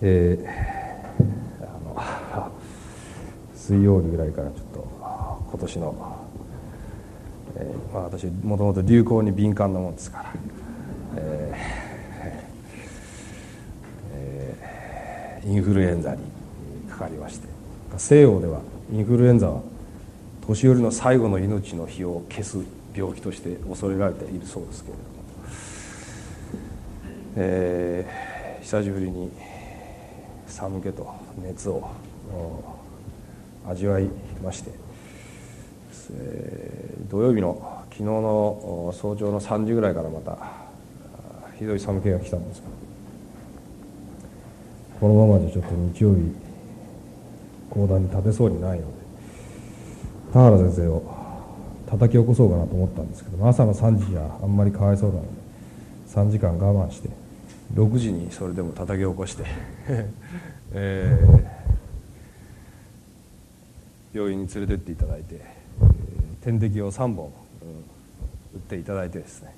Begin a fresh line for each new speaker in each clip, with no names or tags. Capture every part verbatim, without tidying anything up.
えー、あの水曜日ぐらいからちょっと今年の、えーまあ、私もともと流行に敏感なもんですから、えーえー、インフルエンザにかかりまして、西洋ではインフルエンザは年寄りの最後の命の日を消す病気として恐れられているそうですけれども、えー、久しぶりに寒気と熱を味わいまして、えー、土曜日の昨日の早朝のさんじぐらいからまたひどい寒気が来たんですが、このままじゃちょっと日曜日講談に立てそうにないので田原先生を叩き起こそうかなと思ったんですけど、朝のさんじじゃあんまりかわいそうなのでさんじかん我慢してろくじにそれでも叩き起こして、えー、病院に連れてっていただいて、えー、点滴をさんぼん、うん、打っていただいてですね、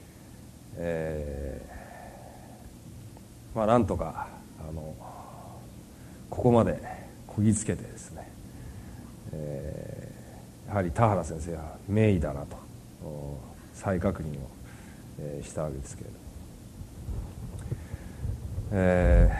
えー、まあなんとかあのここまでこぎつけてですね、えー、やはり田原先生は名医だなと再確認を、えー、したわけですけれども、え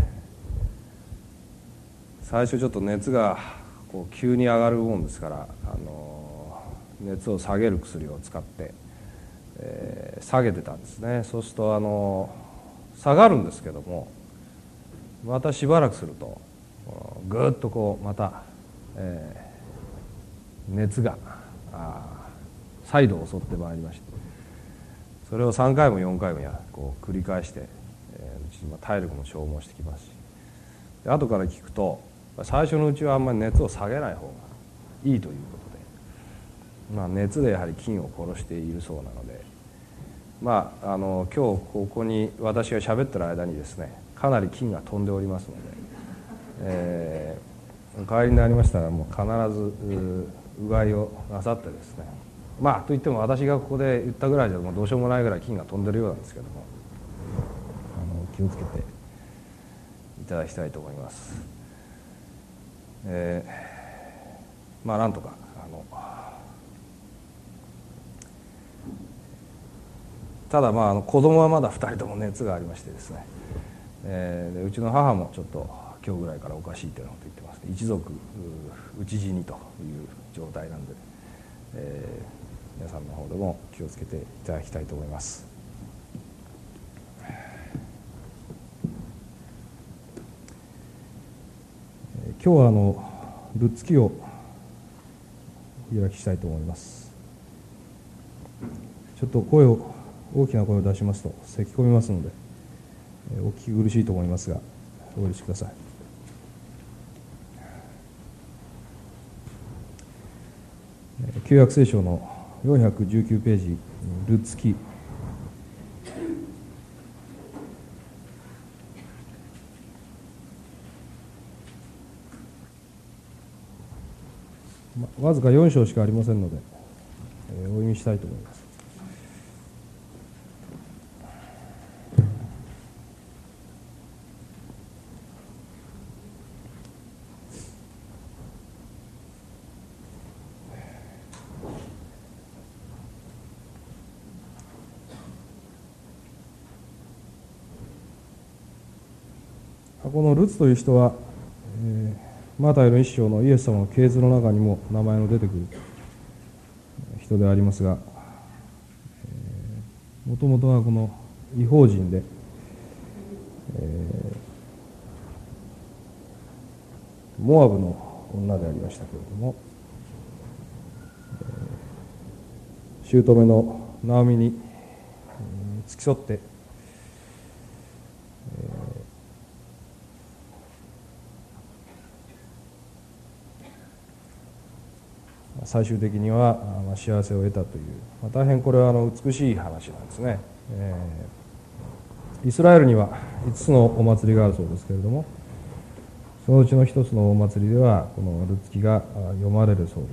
ー、最初ちょっと熱がこう急に上がるもんですから、あの熱を下げる薬を使って、えー、下げてたんですね。そうするとあの下がるんですけども、またしばらくするとぐーっとこうまた、えー、熱が再度襲ってまいりまして、それをさんかいもよんかいもやこう繰り返して、えー、うち体力も消耗してきますし、で後から聞くと最初のうちはあんまり熱を下げない方がいいということで、まあ、熱でやはり菌を殺しているそうなので、まあ、あの今日ここに私が喋ってる間にですねかなり菌が飛んでおりますので、えー、お帰りになりましたらもう必ずうがいをなさってですね、まあといっても私がここで言ったぐらいでもうどうしようもないぐらい菌が飛んでるようなんですけども、あの気をつけていただきたいと思います。えー、まあなんとかあのただまああの子供はまだふたりとも熱がありましてですね、えー、でうちの母もちょっと今日ぐらいからおかしいというようなこと言ってます。一族討ち死にという状態なんで、えー、皆さんの方でも気をつけていただきたいと思います。今日はあのルッツ記をお開きしたいと思います。ちょっと声を大きな声を出しますと咳き込みますのでお聞き苦しいと思いますがお許しください。旧約聖書のよんひゃくじゅうきゅうページルッツ記、わずかよん章しかありませんので、えー、お読みしたいと思います。このルツという人は、えー、マタイの一章のイエス様の系図の中にも名前の出てくる人でありますが、もともとはこの異邦人で、えー、モアブの女でありましたけれども、えー、姑のナオミに、えー、付き添って、最終的には幸せを得たという、まあ、大変これはあの美しい話なんですね。えー、イスラエルにはいつつのお祭りがあるそうですけれども、そのうちの一つのお祭りではこのルツ記が読まれるそうです。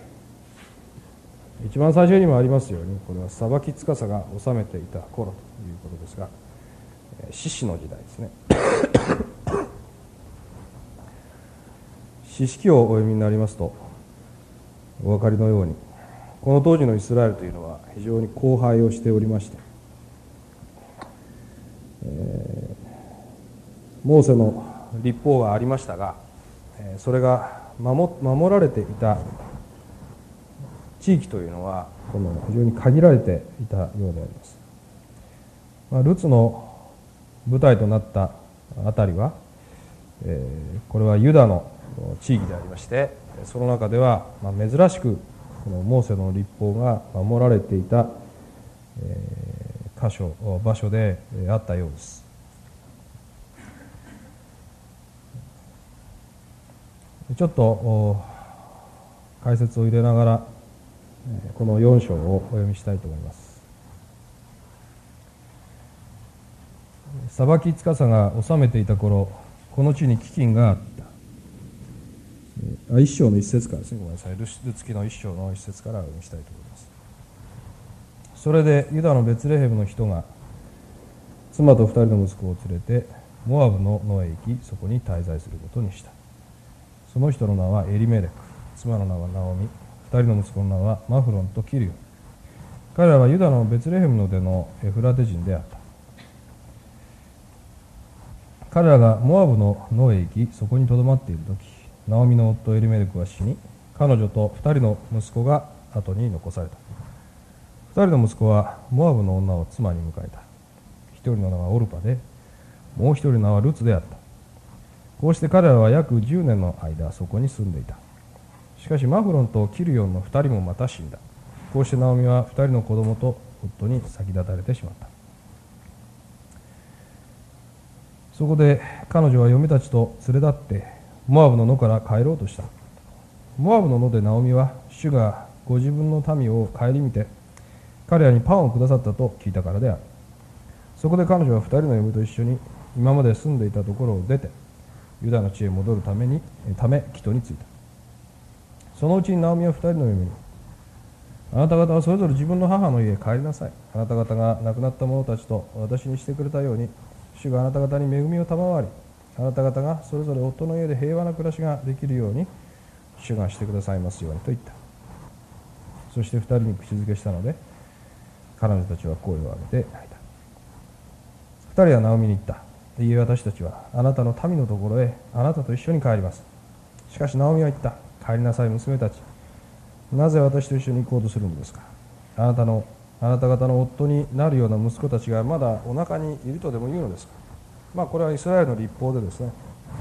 一番最初にもありますように、これは裁き司が治めていた頃ということですが、 獅子の時代ですね。士師記をお読みになりますとお分かりのように、この当時のイスラエルというのは非常に荒廃をしておりまして、えー、モーセの律法はありましたが、それが 守, 守られていた地域というのはこの非常に限られていたようであります。まあ、ルツの舞台となったあたりは、えー、これはユダの地域でありまして、その中ではまあ珍しくこのモーセの律法が守られていた、えー、箇所場所であったようです。ちょっと解説を入れながらこのよん章をお読みしたいと思います。裁き司が治めていた頃、この地に飢饉があった。あ、一章の一節からですね。ごめんなさい。ルツ記の一章の一節からお読みしたいと思います。それでユダのベツレヘムの人が妻と二人の息子を連れてモアブの野へ行き、そこに滞在することにした。その人の名はエリメレク、妻の名はナオミ、二人の息子の名はマフロンとキリオン。彼らはユダのベツレヘムの出のエフラテ人であった。彼らがモアブの野へ行き、そこにとどまっているとき、ナオミの夫エリメレクは死に、彼女と二人の息子が後に残された。二人の息子はモアブの女を妻に迎えた。一人の名はオルパで、もう一人の名はルツであった。こうして彼らは約じゅうねんの間そこに住んでいた。しかしマフロンとキルヨンの二人もまた死んだ。こうしてナオミは二人の子供と夫に先立たれてしまった。そこで彼女は嫁たちと連れ立ってモアブの野から帰ろうとした。モアブの野でナオミは主がご自分の民を顧みて彼らにパンをくださったと聞いたからである。そこで彼女は二人の嫁と一緒に今まで住んでいたところを出てユダの地へ戻るためにため帰途に着いた。そのうちにナオミは二人の嫁に、あなた方はそれぞれ自分の母の家へ帰りなさい。あなた方が亡くなった者たちと私にしてくれたように、主があなた方に恵みを賜り、あなた方がそれぞれ夫の家で平和な暮らしができるように主がしてくださいますようにと言った。そして二人に口づけしたので、彼女たちは声を上げて泣いた。二人はナオミに言った。いいえ、私たちはあなたの民のところへあなたと一緒に帰ります。しかしナオミは言った。帰りなさい、娘たち。なぜ私と一緒に行こうとするのですか。あなたのあなた方の夫になるような息子たちがまだお腹にいるとでも言うのですか。まあこれはイスラエルの律法でですね、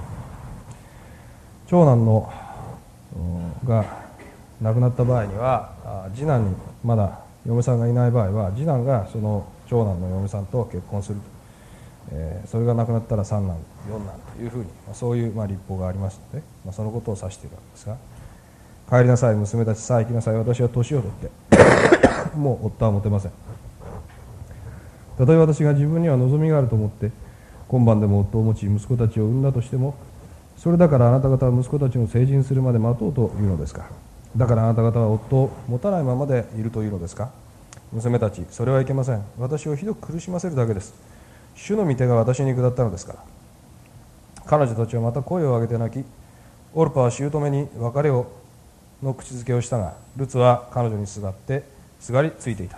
長男のが亡くなった場合には次男にまだ嫁さんがいない場合は次男がその長男の嫁さんと結婚すると、えー、それが亡くなったら三男四男というふうに、まあ、そういうまあ律法がありますので、まあ、そのことを指しているわけですが、帰りなさい娘たち、さあ行きなさい、私は年を取ってもう夫は持てません。たとえ私が自分には望みがあると思って今晩でも夫を持ち息子たちを産んだとしても、それだからあなた方は息子たちの成人するまで待とうというのですか。だからあなた方は夫を持たないままでいるというのですか。娘たち、それはいけません。私をひどく苦しませるだけです。主の御手が私に下ったのですから。彼女たちはまた声を上げて泣き、オルパは姑に別れをの口づけをしたが、ルツは彼女にすがってすがりついていた。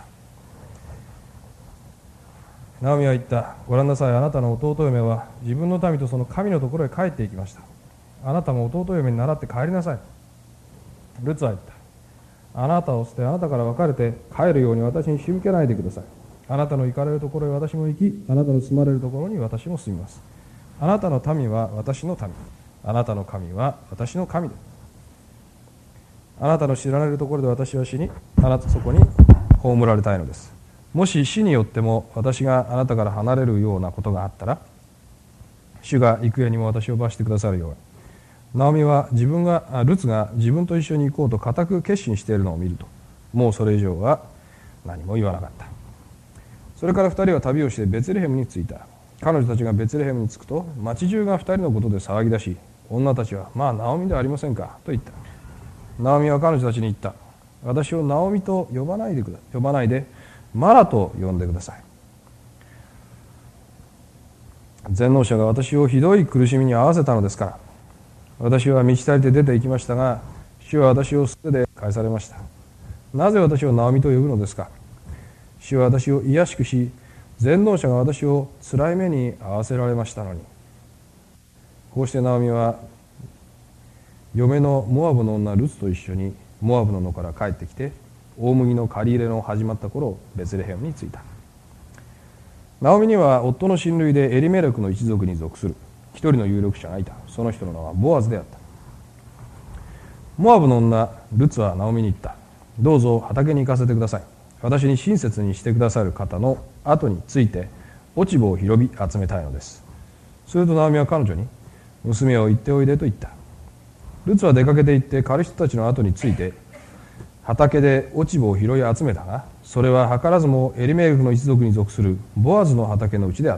ナオミは言った。ご覧なさい、あなたの弟嫁は自分の民とその神のところへ帰っていきました。あなたも弟嫁に倣って帰りなさい。ルツは言った。あなたを捨てあなたから別れて帰るように私に仕向けないでください。あなたの行かれるところへ私も行き、あなたの住まれるところに私も住みます。あなたの民は私の民、あなたの神は私の神で、あなたの知られるところで私は死に、あなたそこに葬られたいのです。もし死によっても私があなたから離れるようなことがあったら、主が幾重にも私を罰してくださるように。ナオミは自分がルツが自分と一緒に行こうと固く決心しているのを見ると、もうそれ以上は何も言わなかった。それから二人は旅をしてベツレヘムに着いた。彼女たちがベツレヘムに着くと、町中が二人のことで騒ぎ出し、女たちは、まあナオミではありませんかと言った。ナオミは彼女たちに言った。私をナオミと呼ばないでくだ呼ばないでマラと呼んでください。 全能者が私をひどい苦しみに遭わせたのですから、私は満ち足りて出て行きましたが、主は私を捨てて返されました。なぜ私をナオミと呼ぶのですか。主は私を癒しくし、全能者が私をつらい目に遭わせられましたのに。こうしてナオミは嫁のモアブの女ルツと一緒にモアブの野から帰ってきて、大麦の刈り入れの始まった頃、ベツレヘムに着いた。ナオミには夫の親類でエリメレクの一族に属する一人の有力者がいた。その人の名はボアズであった。モアブの女ルツはナオミに言った。どうぞ畑に行かせてください。私に親切にしてくださる方の後について落ち葉を拾び集めたいのです。するとナオミは彼女に、娘を行っておいでと言った。ルツは出かけて行って狩る人たちの後について畑で落ち葉を拾い集めたが、それは図らずもエリメレクの一族に属するボアズの畑のうちであった。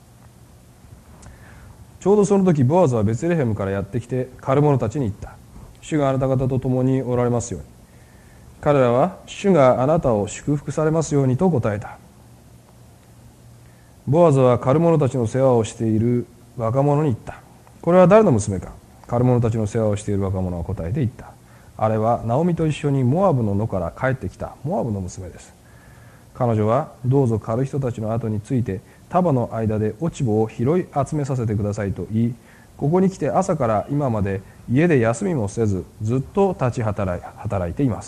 ちょうどその時ボアズはベツレヘムからやってきて狩る者たちに言った。主があなた方と共におられますように。彼らは主があなたを祝福されますようにと答えた。ボアズは狩る者たちの世話をしている若者に言った。これは誰の娘か。狩る者たちの世話をしている若者は答えて言った。あれはナオミと一緒にモアブの野から帰ってきたモアブの娘です。彼女はどうぞ狩る人たちの後について束の間で落ち葉を拾い集めさせてくださいと言い、ここに来て朝から今まで家で休みもせずずっと立ち働い、働いています。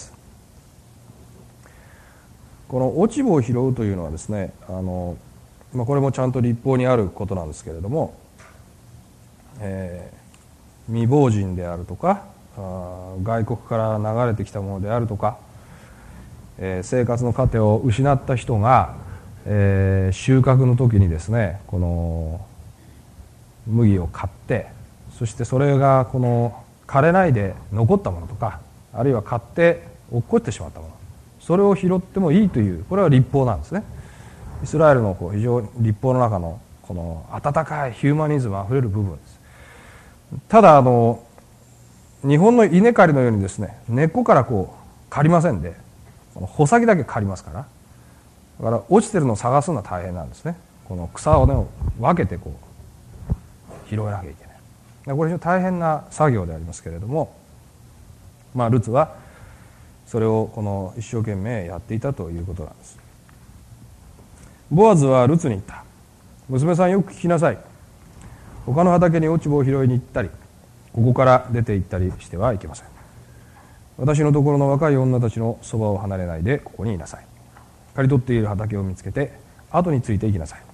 この落ち葉を拾うというのはですね、あの、まあ、これもちゃんと律法にあることなんですけれども、えー、未亡人であるとか、あ外国から流れてきたものであるとか、えー、生活の糧を失った人が、えー、収穫の時にですね、この麦を買って、そしてそれがこの枯れないで残ったものとか、あるいは買って落っこちてしまったもの、それを拾ってもいいという、これは律法なんですね。イスラエルのこう非常に律法の中のこの温かいヒューマニズムあふれる部分です。ただあの日本の稲刈りのようにですね、根っこからこう刈りませんで、この穂先だけ刈りますから、だから落ちてるのを探すのは大変なんですね。この草をね分けてこう拾えなきゃいけない。これ非常に大変な作業でありますけれども、まあルツはそれをこの一生懸命やっていたということなんです。ボアズはルツに言った。娘さんよく聞きなさい。他の畑に落ち葉を拾いに行ったり、ここから出て行ったりしてはいけません。私のところの若い女たちのそばを離れないでここにいなさい。刈り取っている畑を見つけて後についていきなさい。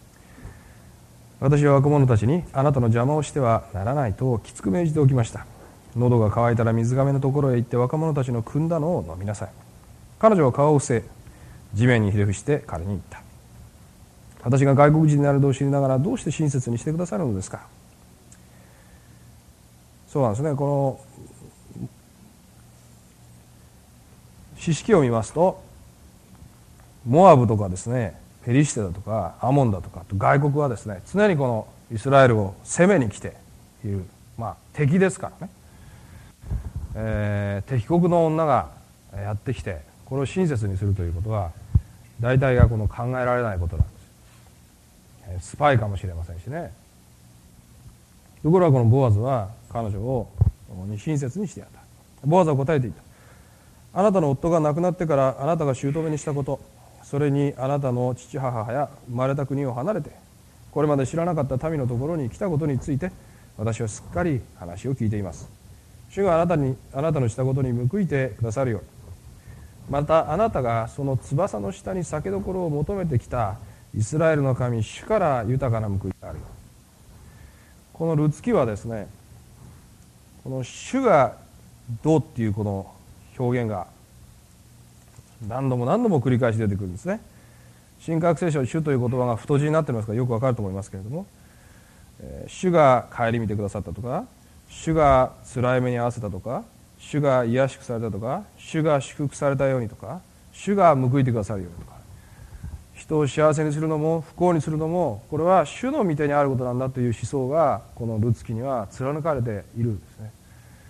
私は若者たちにあなたの邪魔をしてはならないときつく命じておきました。喉が渇いたら水がめのところへ行って若者たちの汲んだのを飲みなさい。彼女は顔を伏せ地面にひれ伏して彼に言った。私が外国人であると知りながらどうして親切にしてくださるのですか。そうなんですね。この詩式を見ますと、モアブとかですね、ペリシテだとかアモンだとか外国はですね、常にこのイスラエルを攻めに来ている、まあ、敵ですからね、えー、敵国の女がやってきてこれを親切にするということは大体がこの考えられないことなんです。スパイかもしれませんしね。ところがこのボアズは彼女を親切にしてやった。ボアズは答えていった。あなたの夫が亡くなってからあなたが姑にしたこと、それにあなたの父母や生まれた国を離れてこれまで知らなかった民のところに来たことについて私はすっかり話を聞いています。主があなたにあなたのしたことに報いてくださるように、またあなたがその翼の下に酒どころを求めてきたイスラエルの神主から豊かな報いがあるように。このルツキはですね、この主がどうっていうこの表現が何度も何度も繰り返し出てくるんですね。新約聖書主という言葉が太字になってますからよくわかると思いますけれども、主が顧みてくださったとか、主が辛い目に遭わせたとか、主が癒しくされたとか、主が祝福されたようにとか、主が報いてくださるようにとか、人を幸せにするのも不幸にするのもこれは主の御手にあることなんだという思想がこのルツキには貫かれているんですね。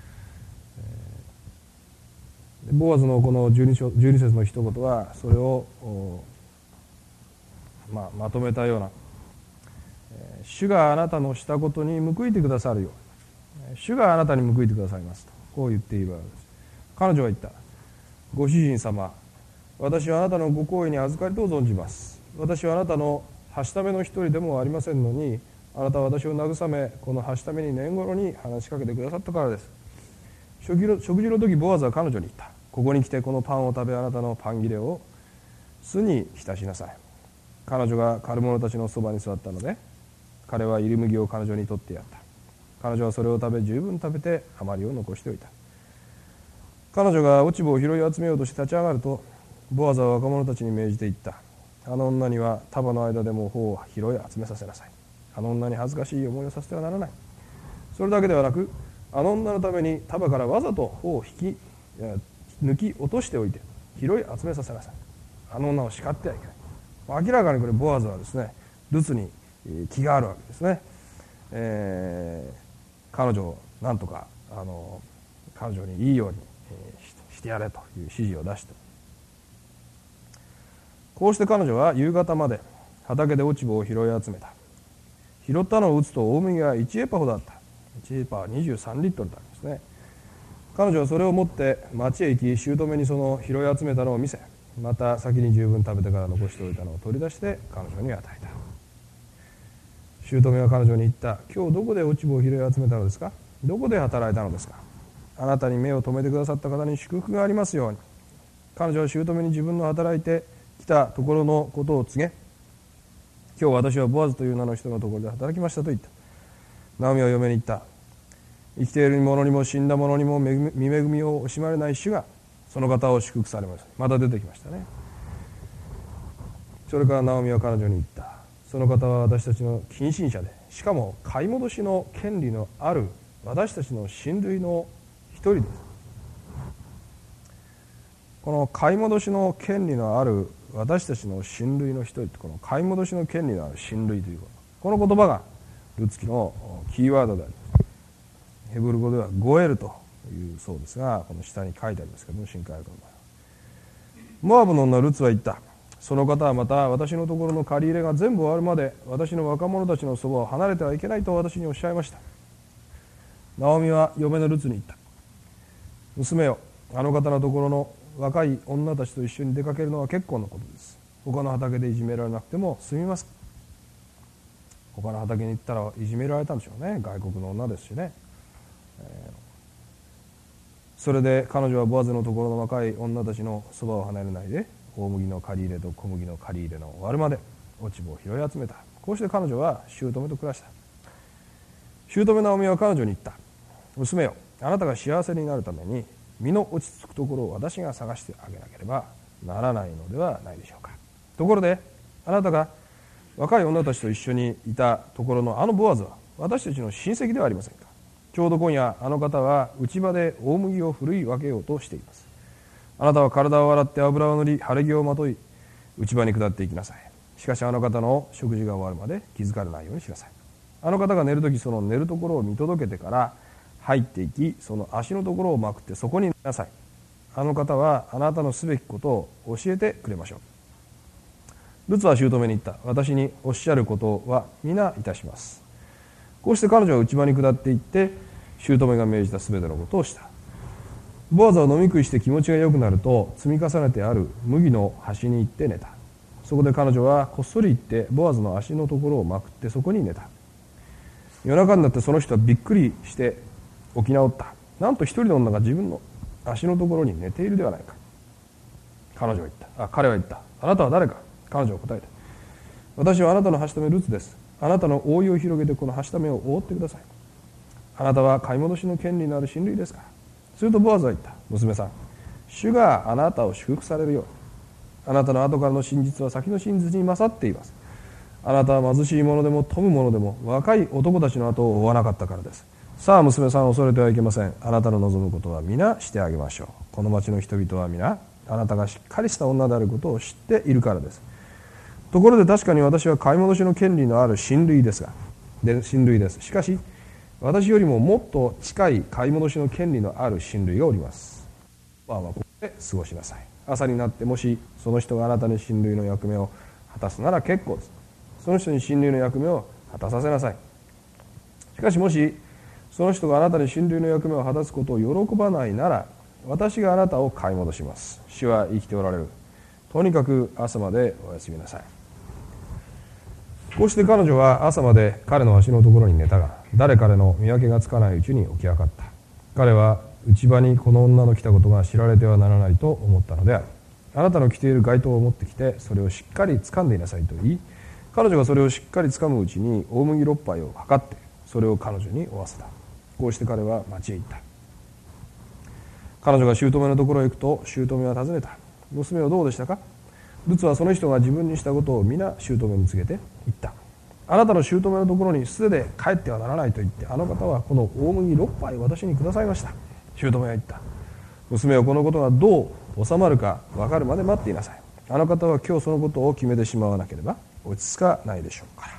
ボアズのこのじゅうに節の一言はそれを、まあ、まとめたような主があなたのしたことに報いてくださるように、主があなたに報いてくださいますと、こう言っているわけです。彼女は言った。ご主人様、私はあなたのご好意に預かりと存じます。私はあなたのはしための一人でもありませんのに、あなたは私を慰め、このはしために年頃に話しかけてくださったからです。食事の、食事の時ボアズは彼女に言った。ここに来てこのパンを食べ、あなたのパン切れを酢に浸しなさい。彼女が狩る者たちのそばに座ったので、彼は入り麦を彼女に取ってやった。彼女はそれを食べ、十分食べて余りを残しておいた。彼女が落ち葉を拾い集めようとして立ち上がると、ボアズは若者たちに命じて言った。あの女には束の間でも穂を拾い集めさせなさい。あの女に恥ずかしい思いをさせてはならない。それだけではなく、あの女のために束からわざと穂を引き抜き落としておいて拾い集めさせなさい。あの女を叱ってはいけない。明らかにこれボアズはですね、ルツに気があるわけですね。えー、彼女をなんとかあの彼女にいいように、えー、してやれという指示を出して、こうして彼女は夕方まで畑で落ち葉を拾い集めた。拾ったのを打つと大麦がいちエパほどあった。いちエパはにじゅうさんリットルだんですね。彼女はそれを持って町へ行き、姑にその拾い集めたのを見せ、また先に十分食べてから残しておいたのを取り出して彼女に与えた。姑は彼女に言った。今日どこで落ち葉を拾い集めたのですか？どこで働いたのですか？あなたに目を留めてくださった方に祝福がありますように。彼女は姑に自分の働いてきたところのことを告げ、今日私はボアズという名の人のところで働きましたと言った。ナオミは嫁に言った。生きている者にも死んだ者にも見恵みを惜しまれない主がその方を祝福されます。また出てきましたね。それからナオミは彼女に言った。その方は私たちの近親者で、しかも買い戻しの権利のある私たちの親類の一人です。この買い戻しの権利のある私たちの親類の一人って、この買い戻しの権利のある親類というこの言葉がルツキのキーワードであります。ヘブル語ではゴエルというそうですが、この下に書いてありますけども、新海訳の場合、モアブの女ルツは言った。その方はまた私のところの借り入れが全部終わるまで私の若者たちのそばを離れてはいけないと私におっしゃいました。ナオミは嫁のルツに言った。娘よ、あの方のところの若い女たちと一緒に出かけるのは結構なことです。他の畑でいじめられなくても済みます。他の畑に行ったらいじめられたんでしょうね。外国の女ですしね。それで彼女はボアズのところの若い女たちのそばを離れないで、大麦の借り入れと小麦の借り入れの終わるまで落ち葉を拾い集めた。こうして彼女は姑と暮らした。姑ナオミは彼女に言った。娘よ、あなたが幸せになるために身の落ち着くところを私が探してあげなければならないのではないでしょうか。ところであなたが若い女たちと一緒にいたところのあのボアズは私たちの親戚ではありませんか。ちょうど今夜あの方は内場で大麦をふるい分けようとしています。あなたは体を洗って油を塗り晴れ着をまとい内場に下っていきなさい。しかしあの方の食事が終わるまで気づかれないようにしなさい。あの方が寝るときその寝るところを見届けてから入っていき、その足のところをまくってそこに寝なさい。あの方はあなたのすべきことを教えてくれましょう。ルツは姑に言った。私におっしゃることは皆いたします。こうして彼女は内場に下っていって姑が命じたすべてのことをした。ボアズは飲み食いして気持ちが良くなると積み重ねてある麦の端に行って寝た。そこで彼女はこっそり行ってボアズの足のところをまくってそこに寝た。夜中になってその人はびっくりして起き直った。なんと一人の女が自分の足のところに寝ているではないか。彼女は言った。あ、彼は言った。あなたは誰か。彼女は答えた。私はあなたのはしためルツです。あなたの覆いを広げてこのはしためを覆ってください。あなたは買い戻しの権利のある親類ですから。するとボアズは言った。娘さん、主があなたを祝福されるように。あなたの後からの真実は先の真実に勝っています。あなたは貧しい者でも富む者でも若い男たちの後を追わなかったからです。さあ娘さん、恐れてはいけません。あなたの望むことは皆してあげましょう。この町の人々は皆あなたがしっかりした女であることを知っているからです。ところで確かに私は買い戻しの権利のある親類ですがで親類です。しかし私よりももっと近い買い戻しの権利のある親類がおります。晩はここで過ごしなさい。朝になってもしその人があなたに親類の役目を果たすなら結構です。その人に親類の役目を
果たさせなさい。しかしもしその人があなたに親類の役目を果たすことを喜ばないなら、私があなたを買い戻します。主は生きておられる。とにかく朝までお休みなさい。こうして彼女は朝まで彼の足のところに寝たが、誰彼の見分けがつかないうちに起き上がった。彼は内場にこの女の来たことが知られてはならないと思ったのである。あなたの着ている街灯を持ってきて、それをしっかり掴んでいなさいと言い、彼女がそれをしっかり掴むうちに大麦六杯を測って、それを彼女に負わせた。こうして彼は町へ行った。彼女が姑のところへ行くと、姑は尋ねた。娘はどうでしたか。ルツはその人が自分にしたことを皆姑に告げて言った。あなたの姑のところに素手で帰ってはならないと言って、あの方はこの大麦六杯を私にくださいました。姑は言った。娘はこのことがどう収まるか分かるまで待っていなさい。あの方は今日そのことを決めてしまわなければ落ち着かないでしょうから。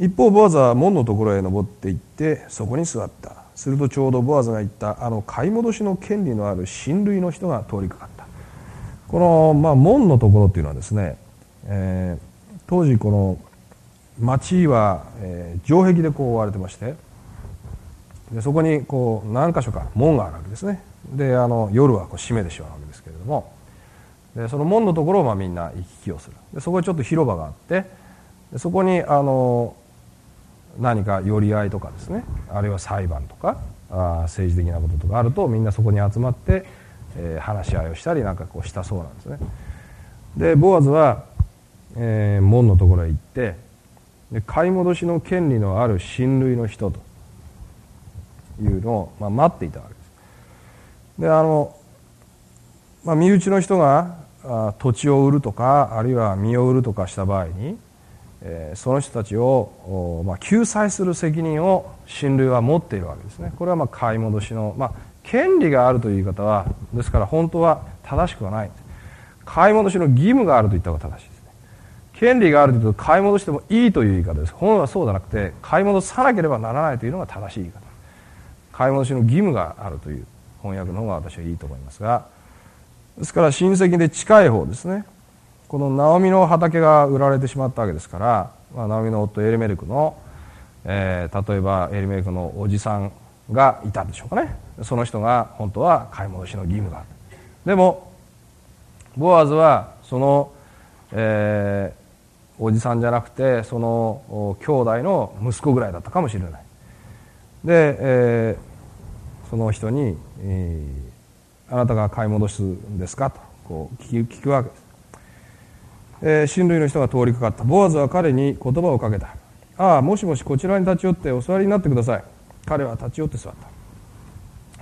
一方ボアズは門のところへ登って行ってそこに座った。するとちょうどボアズが言ったあの買い戻しの権利のある親類の人が通りかかった。この、まあ、門のところっていうのはですね、えー、当時この町は、えー、城壁でこう覆われてまして、でそこにこう何箇所か門があるわけですね。であの夜はこう閉めてしまうわけですけれども、でその門のところをまあみんな行き来をする。でそこにちょっと広場があって、でそこにあの何か寄り合いとかですね、あるいは裁判とかあ政治的なこととかあるとみんなそこに集まって、えー、話し合いをしたりなんかこうしたそうなんですね。でボアズは、えー、門のところへ行って、で買い戻しの権利のある親類の人というのを、まあ、待っていたわけです。であの、まあ、身内の人があ土地を売るとかあるいは身を売るとかした場合に、えー、その人たちを、まあ、救済する責任を親類は持っているわけですね。これはまあ買い戻しの、まあ、権利があるという言い方はですから本当は正しくはないんです。買い戻しの義務があると言った方が正しいですね。権利があるというと買い戻してもいいという言い方です。本はそうじゃなくて買い戻さなければならないというのが正しい言い方。買い戻しの義務があるという翻訳の方が私はいいと思いますが、ですから親戚で近い方ですね。このナオミの畑が売られてしまったわけですから、まあ、ナオミの夫エリメルクの、えー、例えばエリメルクのおじさんがいたんでしょうかね。その人が本当は買い戻しの義務がある。でもボアズはその、えー、おじさんじゃなくてその兄弟の息子ぐらいだったかもしれない。で、えー、その人に、えー、あなたが買い戻すんですかとこう聞く、聞くわけです。えー、親類の人が通りかかった。ボアズは彼に言葉をかけた。ああ、もしもしこちらに立ち寄ってお座りになってください。彼は立ち寄って座った。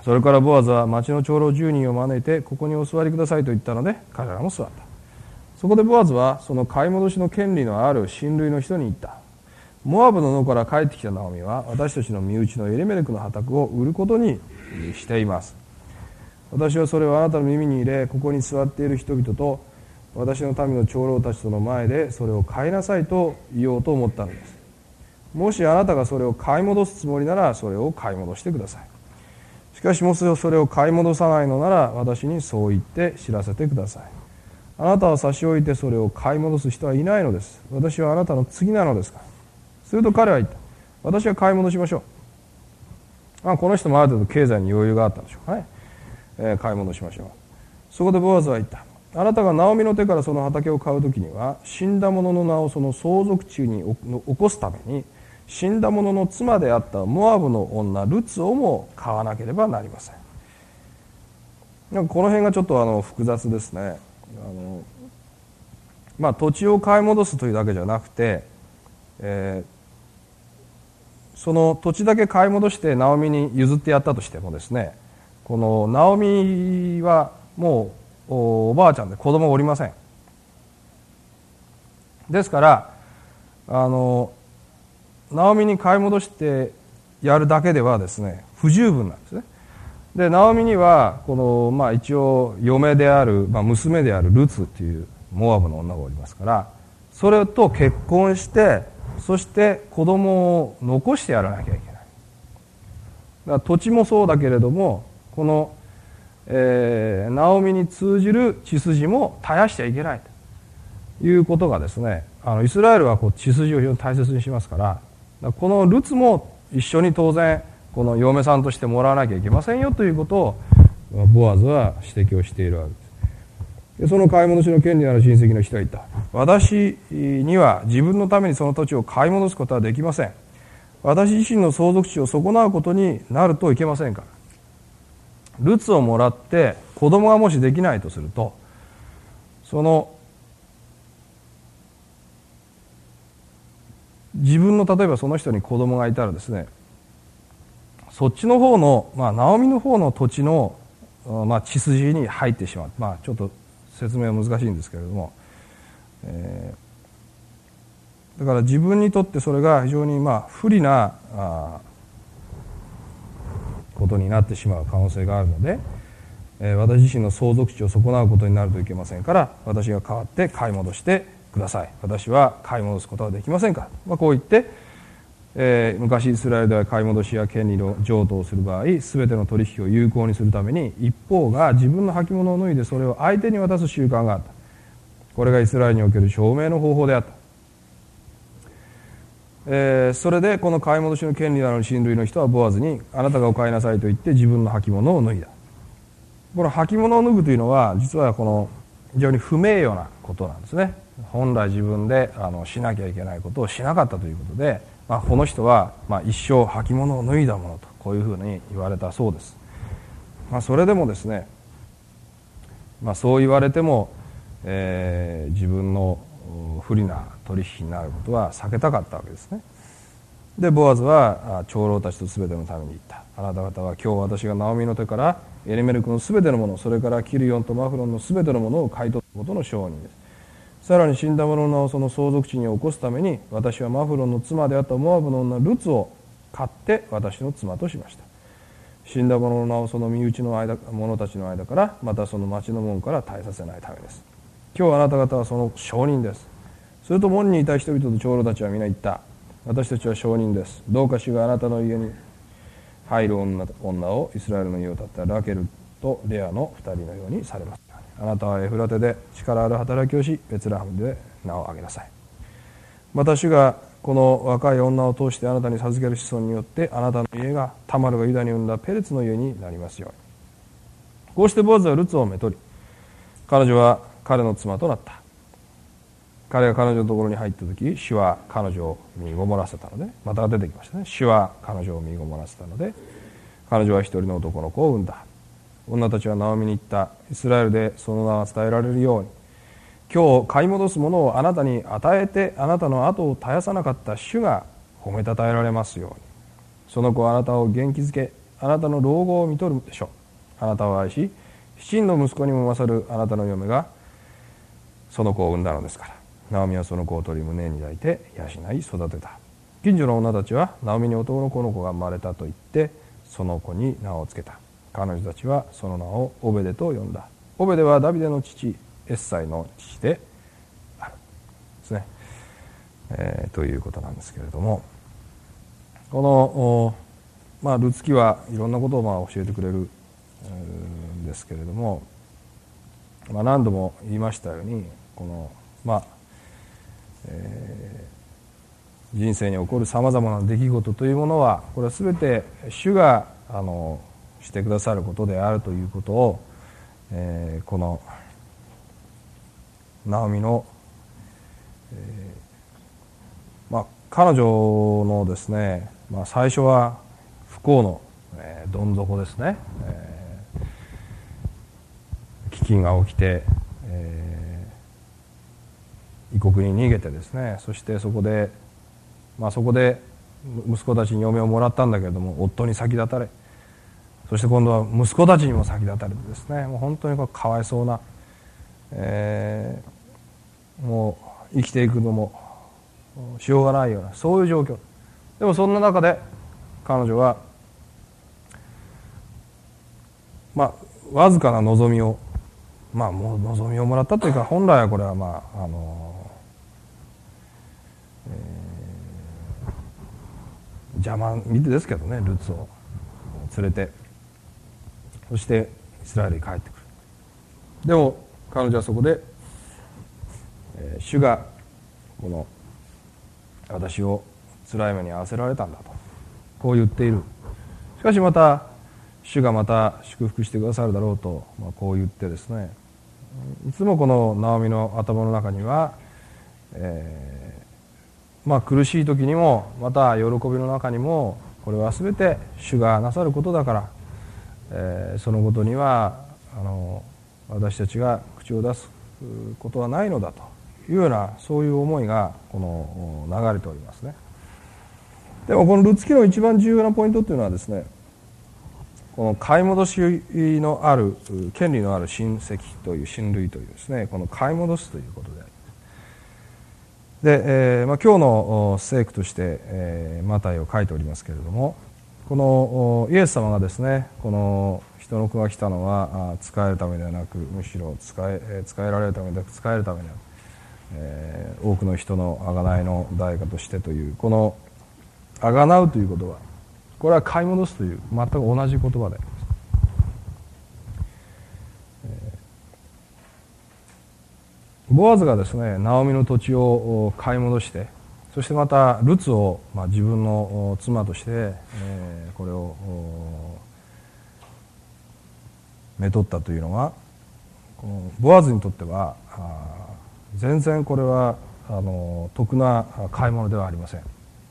それからボアズは町の長老じゅうにんを招いてここにお座りくださいと言ったので彼らも座った。そこでボアズはその買い戻しの権利のある親類の人に言った。モアブの野から帰ってきたナオミは私たちの身内のエリメレクの畑を売ることにしています。私はそれをあなたの耳に入れ、ここに座っている人々と私の民の長老たちとの前でそれを買いなさいと言おうと思ったのです。もしあなたがそれを買い戻すつもりならそれを買い戻してください。しかしもしそれを買い戻さないのなら私にそう言って知らせてください。あなたは差し置いてそれを買い戻す人はいないのです。私はあなたの次なのですから。すると彼は言った。私は買い戻しましょう。あこの人もある程度経済に余裕があったんでしょうかね、えー、買い戻しましょう。そこでボアズは言った。あなたがナオミの手からその畑を買うときには死んだ者の名をその相続中に起こすために死んだ者の妻であったモアブの女ルツをも買わなければなりません。なんかこの辺がちょっとあの複雑ですね。あの、まあ、土地を買い戻すというだけじゃなくて、えー、その土地だけ買い戻してナオミに譲ってやったとしてもですね、このナオミはもうおばあちゃんで子供おりません。ですからあのナオミに買い戻してやるだけではですね不十分なんですね。でナオミにはこの、まあ、一応嫁である、まあ、娘であるルツっていうモアブの女がおりますから、それと結婚してそして子供を残してやらなきゃいけない。だから土地もそうだけれどもこの、えー、ナオミに通じる血筋も絶やしちゃいけないということがですねあのイスラエルはこう血筋を非常に大切にしますから、このルツも一緒に当然この嫁さんとしてもらわなきゃいけませんよということをボアズは指摘をしているわけです。でその買い戻しの権利のある親戚の人が言った。私には自分のためにその土地を買い戻すことはできません。私自身の相続地を損なうことになるといけませんから。ルツをもらって子供がもしできないとすると、その自分の例えばその人に子供がいたらですね、そっちの方の、まあ、ナオミの方の土地の、まあ、血筋に入ってしまう。まあちょっと説明は難しいんですけれども、えー、だから自分にとってそれが非常にまあ不利なあことになってしまう可能性があるので、えー、私自身の相続地を損なうことになるといけませんから、私が代わって買い戻してください。私は買い戻すことはできませんから、まあ、こう言って、えー、昔イスラエルでは買い戻しや権利の譲渡をする場合、全ての取引を有効にするために一方が自分の履物を脱いでそれを相手に渡す習慣があった。これがイスラエルにおける証明の方法であった。えー、それでこの買い戻しの権利のある親類の人はボアズに、あなたがお買いなさいと言って自分の履物を脱いだ。この履物を脱ぐというのは実はこの非常に不名誉なことなんですね。本来自分であのしなきゃいけないことをしなかったということで、まあ、この人はまあ一生履物を脱いだものとこういうふうに言われたそうです。まあ、それでもですね、まあ、そう言われても、えー、自分の不利な取引になることは避けたかったわけですね。でボアズは長老たちと全てのために言った。あなた方は今日私がナオミの手からエリメルクの全てのもの、それからキルヨンとマフロンの全てのものを買い取ったことの証人です。さらに死んだ者の名をその相続地に起こすために、私はマフロンの妻であったモアブの女ルツを買って私の妻としました。死んだ者の名をその身内の間者たちの間から、またその町の門から絶えさせないためです。今日あなた方はその証人です。すると門にいた人々と長老たちは皆言った。私たちは証人です。どうか主があなたの家に入る 女, 女をイスラエルの家を建ったラケルとレアの二人のようにされます。あなたはエフラテで力ある働きをし、ベツレハムで名を挙げなさい。また主がこの若い女を通してあなたに授ける子孫によって、あなたの家がタマルがユダに産んだペレツの家になりますように。こうしてボアズはルツをめとり、彼女は彼の妻となった。彼が彼女のところに入った時、主は彼女を身ごもらせたので、また出てきましたね。主は彼女を身ごもらせたので、彼女は一人の男の子を産んだ。女たちはナオミに言った。イスラエルでその名が伝えられるように、今日買い戻すものをあなたに与えて、あなたの後を絶やさなかった主が褒めたたえられますように。その子はあなたを元気づけ、あなたの老後を見とるでしょう。あなたを愛し、七人の息子にも勝るあなたの嫁がその子を産んだのですから。ナオミはその子を取り胸に抱いて養い育てた。近所の女たちはナオミに男の子の子が生まれたと言ってその子に名を付けた。彼女たちはその名をオベデと呼んだ。オベデはダビデの父エッサイの父であるですね、えー、ということなんですけれども、この、まあ、ルツ記はいろんなことをまあ教えてくれるんですけれども、まあ、何度も言いましたように、このまあえー、人生に起こるさまざまな出来事というものは、これは全て主があのしてくださることであるということを、えー、このナオミの、えーまあ、彼女のですね、まあ、最初は不幸の、えー、どん底ですね、えー、飢饉が起きて、えー異国に逃げてですね、そしてそこで、まあ、そこで息子たちに嫁をもらったんだけれども、夫に先立たれ、そして今度は息子たちにも先立たれてですね、もう本当にこうかわいそうな、えー、もう生きていくのもしようがないような、そういう状況。でもそんな中で彼女は、まあわずかな望みを、まあもう望みをもらったというか、本来はこれはまああの邪魔見てですけどね、ルツを連れて、そしてイスラエルに帰ってくる。でも彼女はそこで、えー、主がこの私を辛い目に遭わせられたんだとこう言っている。しかしまた主がまた祝福してくださるだろうと、まあ、こう言ってですね、いつもこのナオミの頭の中には、えー、まあ苦しい時にもまた喜びの中にもこれは全て主がなさることだから、えー、そのことにはあの私たちが口を出すことはないのだというようなそういう思いがこの流れておりますね。でもこのルツ記の一番重要なポイントっていうのはですね、この買い戻しのある権利のある親戚という親類というですね、この買い戻すということであります。で、えーまあ、今日の聖句として、えー、マタイを書いておりますけれども、このイエス様がですね、この人の子が来たのは仕えるためではなく、むしろ仕え、仕えられるためではなく仕えるためである、えー、多くの人の贖いの代価としてという、この贖うという言葉、これは買い戻すという全く同じ言葉であります。ボアズがですね、ナオミの土地を買い戻して、そしてまたルツを、まあ、自分の妻として、えー、これをめとったというのは、このボアズにとっては全然これはあの得な買い物ではありません。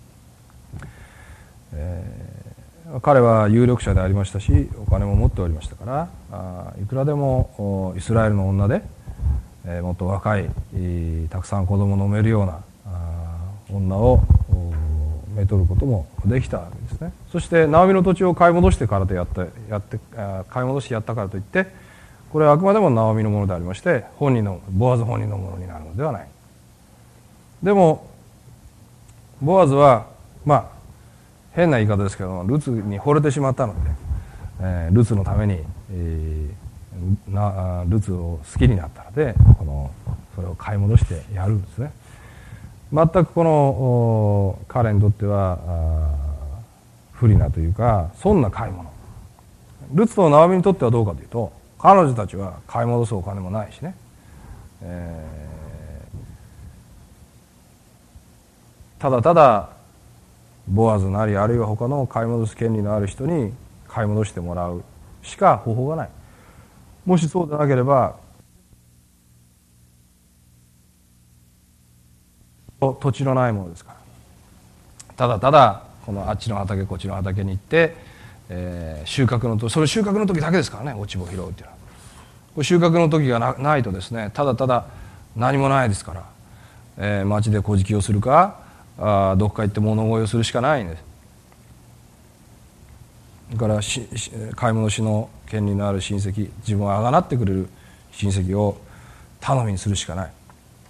えー、彼は有力者でありましたし、お金も持っておりましたから、あいくらでもイスラエルの女で、えー、もっと若いたくさん子供の産めるような女をめとることもできたわけですね。そしてナオミの土地を買い戻してからとやってやって買い戻してやったからといって、これはあくまでもナオミのものでありまして、本人のボアズ本人のものになるのではない。でもボアズはまあ変な言い方ですけど、ルツに惚れてしまったので、えー、ルツのために、えー、なルツを好きになったので、このそれを買い戻してやるんですね。全くこの彼にとっては不利なというか、そんな買い物。ルツとナオミにとってはどうかというと、彼女たちは買い戻すお金もないしね、えー、ただただボアズなり、あるいは他の買い戻す権利のある人に買い戻してもらうしか方法がない。もしそうでなければ、土地のないものですから、ただただこのあっちの畑こっちの畑に行って、えー、収穫の時、それ収穫の時だけですからね、落ち葉を拾うっていうのは。これ収穫の時が な, ないとですね、ただただ何もないですから、えー、町で小敷をするか、あどっか行って物乞いをするしかないんです。だからし買い戻しの権利のある親戚、自分をあがなってくれる親戚を頼みにするしかない。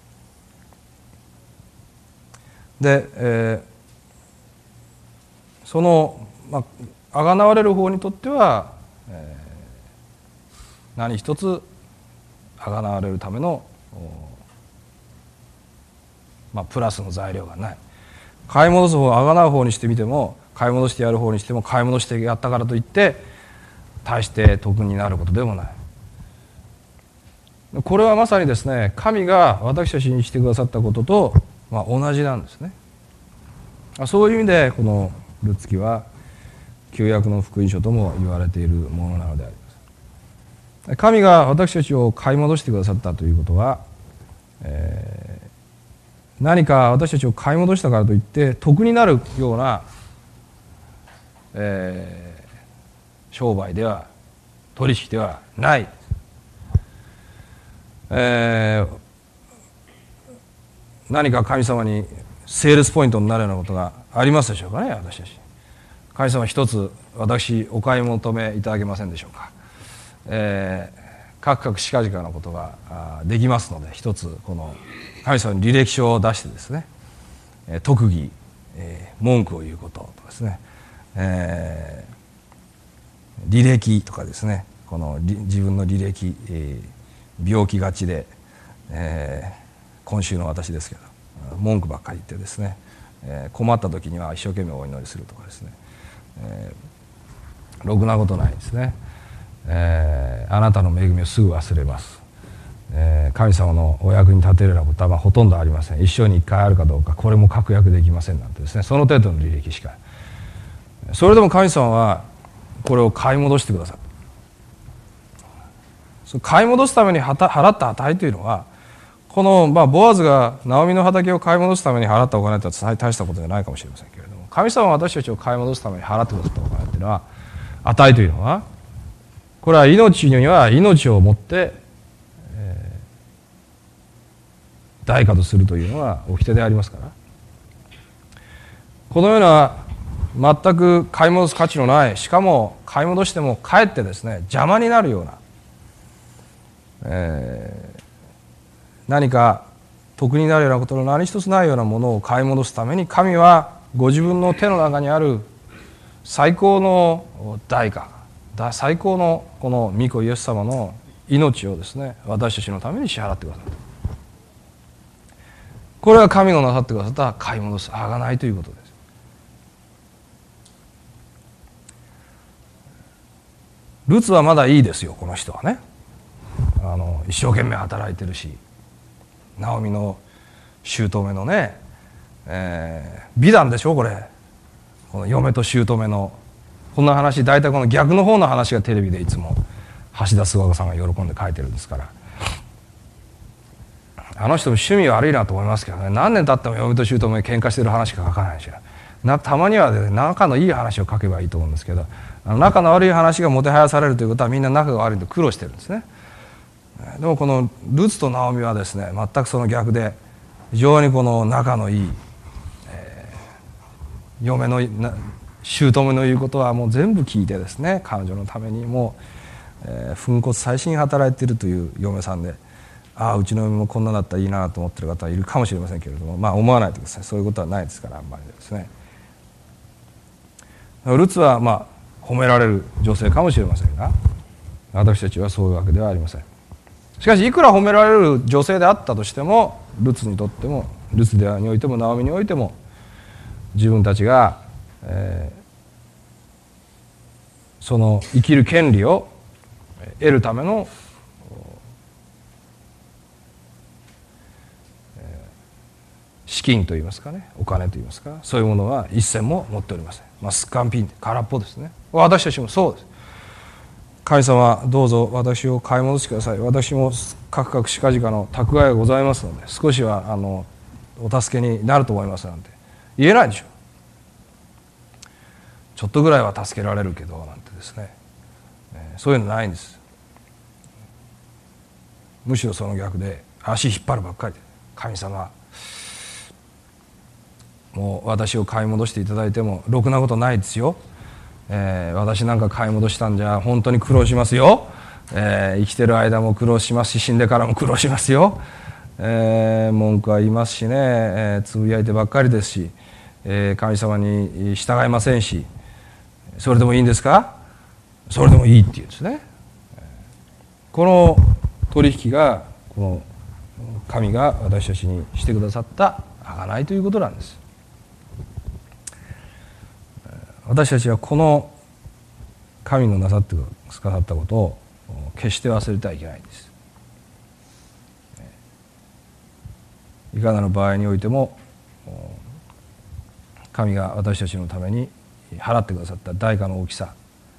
で、えー、そのまああがなわれる方にとっては、えー、何一つあがなわれるための、まあ、プラスの材料がない。買い戻す方、あがなう方にしてみても、買い戻してやる方にしても、買い戻してやったからといって大して得になることでもない。これはまさにですね、神が私たちにしてくださったことと、まあ、同じなんですね。そういう意味でこのルツ記は旧約の福音書とも言われているものなのであります。神が私たちを買い戻してくださったということは、えー何か私たちを買い戻したからといって得になるような、えー、商売では取引ではない、えー、何か神様にセールスポイントになるようなことがありますでしょうかね。私たち神様一つ私お買い求めいただけませんでしょうか。えーかくかくしかじかのことができますので、一つこの神様に履歴書を出してですね、特技、えー、文句を言うこととかですね、えー、履歴とかですね、この自分の履歴、えー、病気がちで、えー、今週の私ですけど文句ばっかり言ってですね、えー、困った時には一生懸命お祈りするとかですね、えー、ろくなことないですね。えー、あなたの恵みをすぐ忘れます、 えー、神様のお役に立てるようなことはまあほとんどありません。一生に一回あるかどうか、これも確約できませんなんてですね、その程度の履歴しか。それでも神様はこれを買い戻してくださった。買い戻すために払った値というのは、このまあボアズがナオミの畑を買い戻すために払ったお金とは大したことじゃないかもしれませんけれども、神様は私たちを買い戻すために払ってくださったお金というのは、値というのは、これは命には命をもって、えー、代価とするというのが掟でありますから、このような全く買い戻す価値のない、しかも買い戻してもかえってですね邪魔になるような、えー、何か得になるようなことの何一つないようなものを買い戻すために、神はご自分の手の中にある最高の代価、最高のこの御子イエス様の命をですね私たちのために支払ってくださった。これは神がなさってくださった買い戻す贖いということです。ルツはまだいいですよ、この人はね。あの一生懸命働いてるし、ナオミの姑のね、えー、美談でしょこれ。この嫁と姑のこんな話、大体この逆の方の話がテレビでいつも橋田壽賀子さんが喜んで書いてるんですから、あの人も趣味悪いなと思いますけどね。何年経っても嫁と姑で喧嘩してる話しか書かないしな。たまには、ね、仲のいい話を書けばいいと思うんですけど、あの仲の悪い話がもてはやされるということは、みんな仲が悪いと苦労してるんですね。でもこのルツとナオミはですね全くその逆で、非常にこの仲のいい、えー、嫁の姑の言うことはもう全部聞いてですね、彼女のためにもう、えー、粉骨細心働いているという嫁さんで、ああうちの嫁もこんなだったらいいなと思ってる方はいるかもしれませんけれども、まあ思わないでください。そういうことはないですから、あんまりですね。ルツはまあ褒められる女性かもしれませんが、私たちはそういうわけではありません。しかしいくら褒められる女性であったとしても、ルツにとっても、ルツでにおいてもナオミにおいても、自分たちが、えー、その生きる権利を得るための資金といいますかね、お金といいますか、そういうものは一銭も持っておりません。まあ、すっかんぴんで空っぽですね。私たちもそうです。神様どうぞ私を買い戻してください。私もかくかくしかじかの蓄えがございますので、少しはあのお助けになると思いますなんて言えないでしょ。ちょっとぐらいは助けられるけどなんてですね、そういうのないんです。むしろその逆で足引っ張るばっかりで、神様もう私を買い戻していただいてもろくなことないですよ、えー、私なんか買い戻したんじゃ本当に苦労しますよ、えー、生きてる間も苦労しますし、死んでからも苦労しますよ、えー、文句は言いますしね、えー、つぶやいてばっかりですし、えー、神様に従いませんし、それでもいいんですか、それでもいいっていうんですね。この取引がこの神が私たちにしてくださった贖いということなんです。私たちはこの神のなさってくださったことを決して忘れてはいけないんです。いかなる場合においても神が私たちのために払ってくださった代価の大きさ、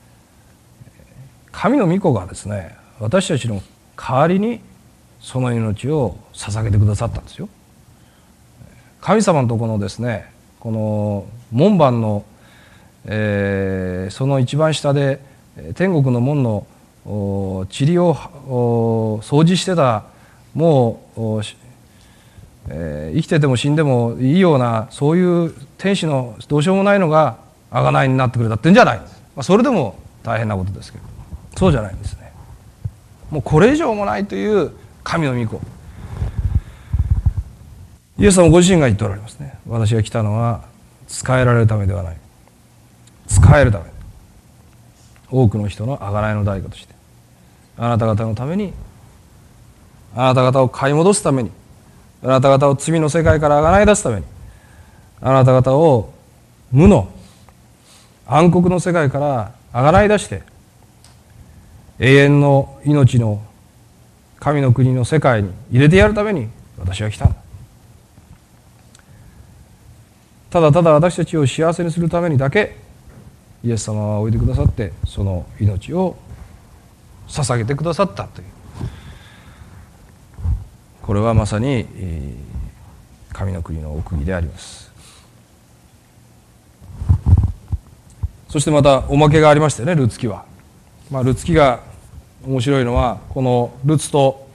神の御子がですね私たちの代わりにその命を捧げてくださったんですよ。神様のところのですねこの門番の、えー、その一番下で天国の門の塵を掃除してた、もう、えー、生きてても死んでもいいようなそういう天使のどうしようもないのが贖いになってくれたってんじゃないんです。まあ、それでも大変なことですけど、そうじゃないんですね。もうこれ以上もないという神の御子、イエス様ご自身が言っておられますね。私が来たのは仕えられるためではない、仕えるため、多くの人の贖いの代価として、あなた方のために、あなた方を買い戻すために、あなた方を罪の世界から贖い出すために、あなた方を無の暗黒の世界から贖い出して永遠の命の神の国の世界に入れてやるために私は来たんだ。ただただ私たちを幸せにするためにだけイエス様はおいでくださって、その命を捧げてくださったという、これはまさに神の国の奥義であります。そしてまたおまけがありましてね、ルツ記は、まあ、ルツ記が面白いのは、このルツと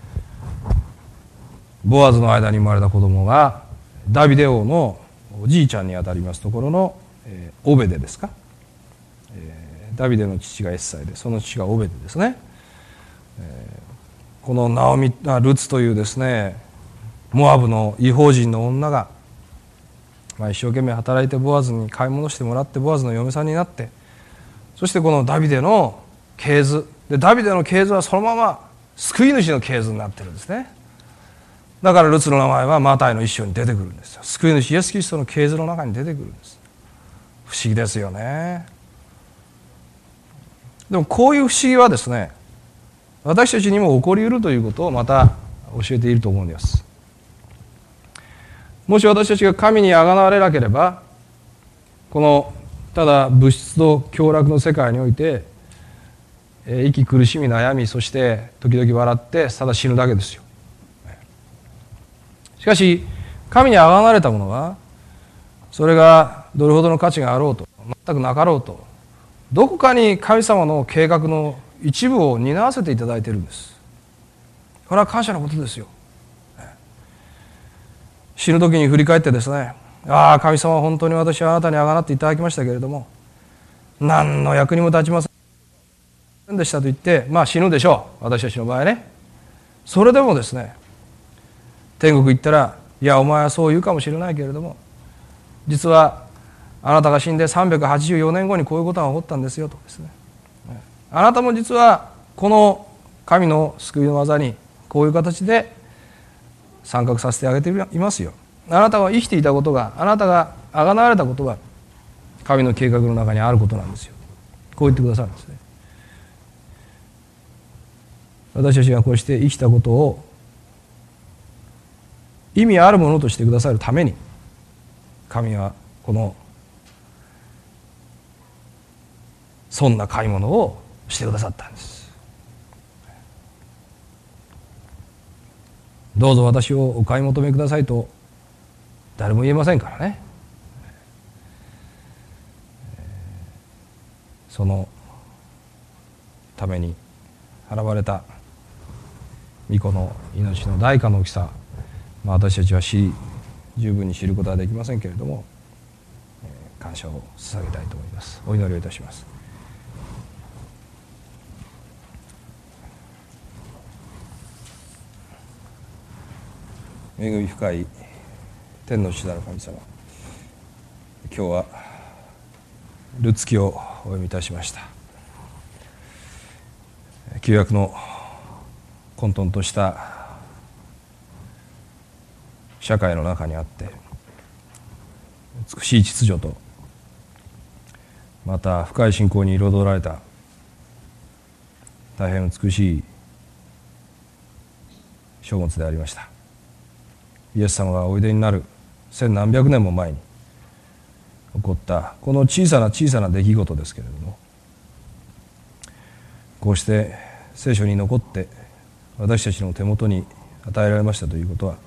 ボアズの間に生まれた子供がダビデ王のおじいちゃんにあたりますところの、えー、オベデですか、えー、ダビデの父がエッサイで、その父がオベデですね。えー、このナオミあルツというですね、モアブの異邦人の女が、まあ、一生懸命働いてボアズに買い物してもらって、ボアズの嫁さんになって、そしてこのダビデの系図で、ダビデの系図はそのまま救い主の系図になってるんですね。だからルツの名前はマタイの一章に出てくるんですよ。救い主イエス・キリストの系図の中に出てくるんです。不思議ですよね。でもこういう不思議はですね、私たちにも起こりうるということをまた教えていると思うんです。もし私たちが神にあがなわれなければ、このただ物質と享楽の世界において息苦しみ悩み、そして時々笑ってただ死ぬだけですよ。しかし神にあがなわれた者は、それがどれほどの価値があろうと全くなかろうと、どこかに神様の計画の一部を担わせていただいているんです。これは感謝のことですよ。死ぬ時に振り返ってですね、ああ神様は本当に私はあなたにあがなっていただきましたけれども、何の役にも立ちませんでしたと言って、まあ死ぬでしょう、私たちの場合ね。それでもですね、天国行ったら、いやお前はそう言うかもしれないけれども、実はあなたが死んでさんびゃくはちじゅうよねんごにこういうことが起こったんですよとですね、あなたも実はこの神の救いの技にこういう形で参画させてあげていますよ。あなたは生きていたことが、あなたがあがなわれたことが神の計画の中にあることなんですよ。こう言ってくださるんですね。私たちがこうして生きたことを意味あるものとしてくださるために、神はこのそんな買い物をしてくださったんです。どうぞ私をお買い求めくださいと誰も言えませんからね。そのために払われた御子の命の代価の大きさ、まあ、私たちは知り十分に知ることはできませんけれども、感謝を捧げたいと思います。お祈りをいたします。恵み深い天の父なる神様、今日はルツ記をお読みいたしました。旧約の混沌とした社会の中にあって、美しい秩序とまた深い信仰に彩られた大変美しい書物でありました。イエス様がおいでになる千何百年も前に起こったこの小さな小さな出来事ですけれども、こうして聖書に残って私たちの手元に与えられましたということは、こ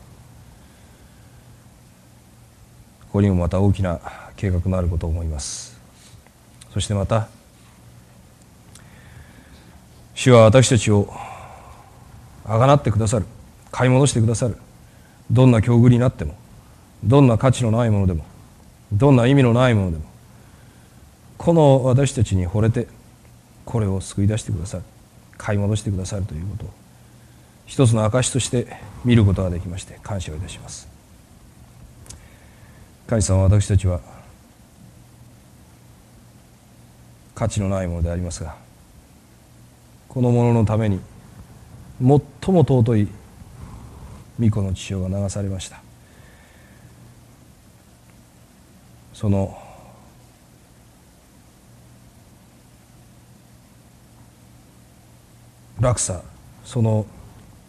こにもまた大きな計画のあることを思います。そしてまた主は私たちをあがなってくださる、買い戻してくださる。どんな境遇になっても、どんな価値のないものでも、どんな意味のないものでも、この私たちに惚れてこれを救い出してくださる、買い戻してくださるということを一つの証として見ることができまして感謝をいたします。神様は私たちは価値のないものでありますが、このもののために最も尊い御子の血潮が流されました。その落差、その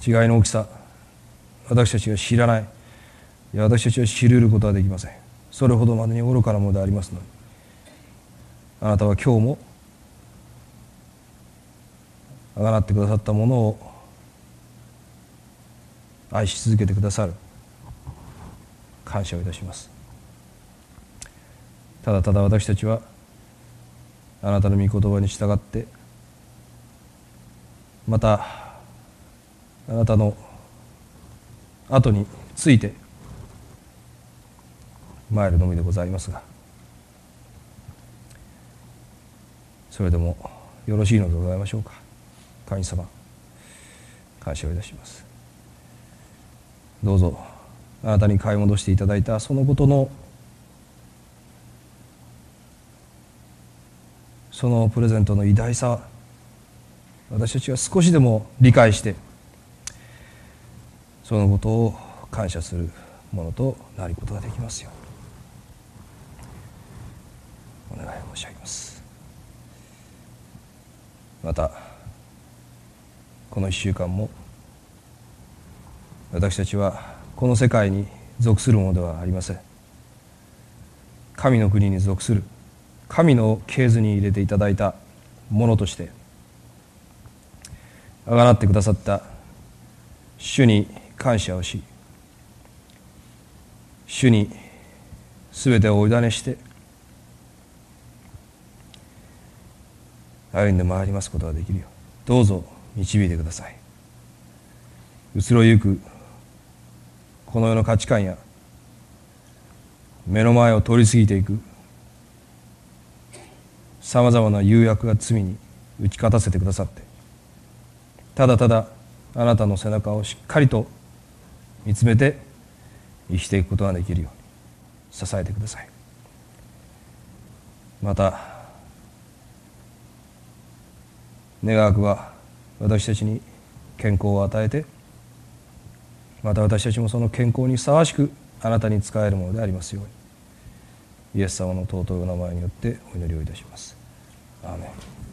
違いの大きさ、私たちが知らない、いや私たちは知るることはできません。それほどまでに愚かなものでありますのに、あなたは今日もあがなってくださったものを愛し続けてくださる。感謝をいたします。ただただ私たちはあなたの御言葉に従って、またあなたの後について参るのみでございますが、それでもよろしいのでございましょうか。神様、感謝をいたします。どうぞあなたに買い戻していただいたそのことのそのプレゼントの偉大さ、私たちは少しでも理解してそのことを感謝するものとなることができますようにお願い申し上げます。またこの一週間も私たちはこの世界に属するものではありません。神の国に属する、神の系図に入れていただいたものとしてあがなってくださった主に感謝をし、主にすべてをお委ねして歩んでまいりますことができるようどうぞ導いてください。移ろゆくこの世の価値観や目の前を通り過ぎていくさまざまな誘惑が罪に打ち勝たせてくださって、ただただあなたの背中をしっかりと見つめて生きていくことができるように支えてください。また願わくは私たちに健康を与えて、また私たちもその健康にふさわしくあなたに仕えるものでありますように、イエス様の尊いお名前によってお祈りをいたします。アーメン。